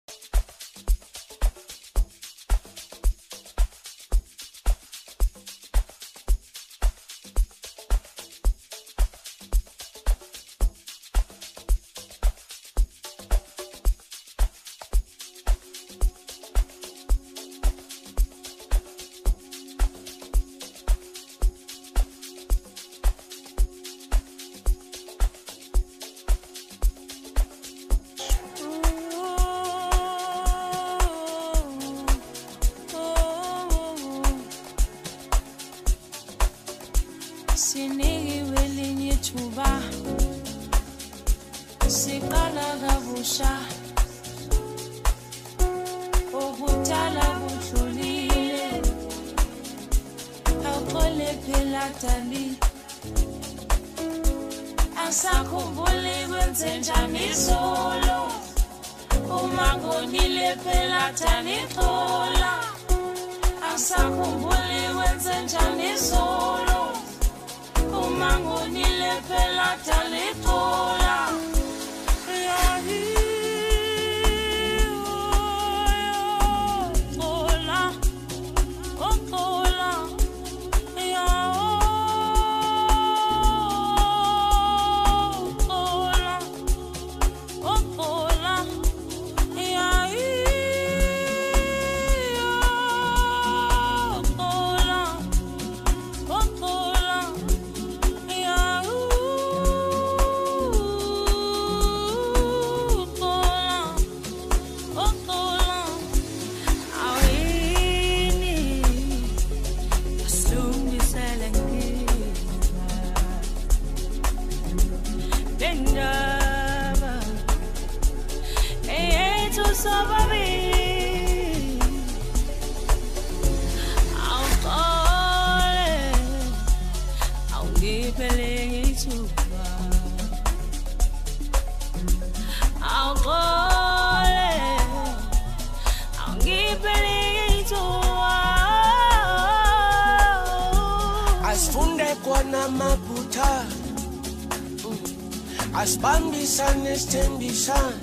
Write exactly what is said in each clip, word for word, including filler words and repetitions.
Asibambisane sithembisane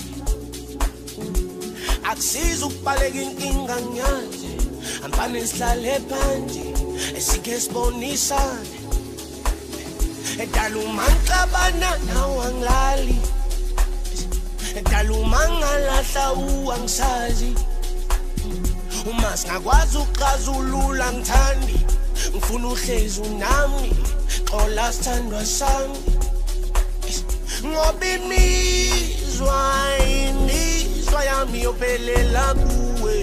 akusiza ukubaleka inkinga ngiyazi ambane sihlale phansi esike sibonisane edala uma ngixabana nawe angilali edala uma ngalahla uwangisazi uma singakwazi ukuxazulula ngithandi ngifuna uhlezi unami xola sithandwa sami ngoba imizwa imizwa yami yophelela kuwe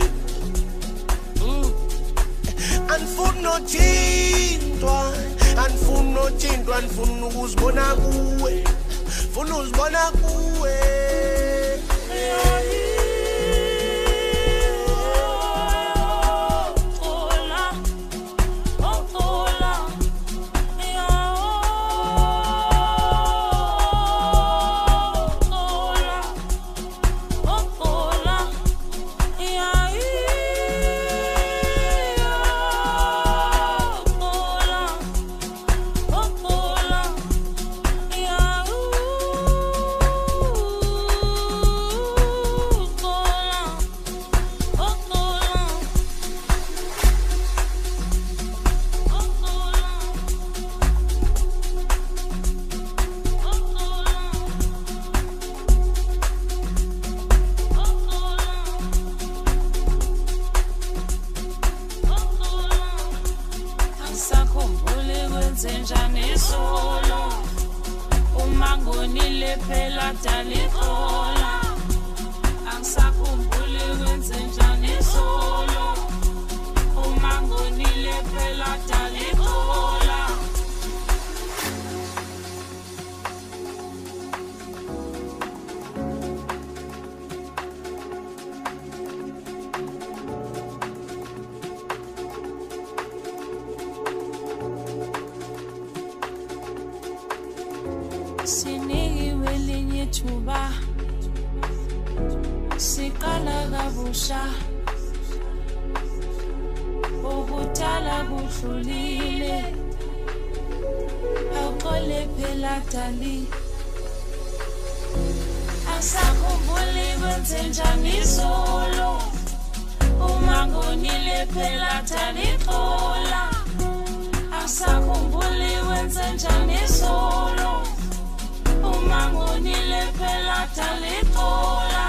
anifuna nothintwa anifuna nothintwa anifuna ukuzibona kuwe funa uzibona kuwe thuba siqala kabusha ubutala buhlulile awuqole phela dali asakhumbuli kwenze njani izolo ngonile phela talixola asakhumbuli wenze njani solo uma ngonile phela talixola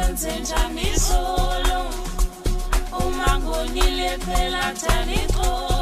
Njani solo uma ngonile phela talixola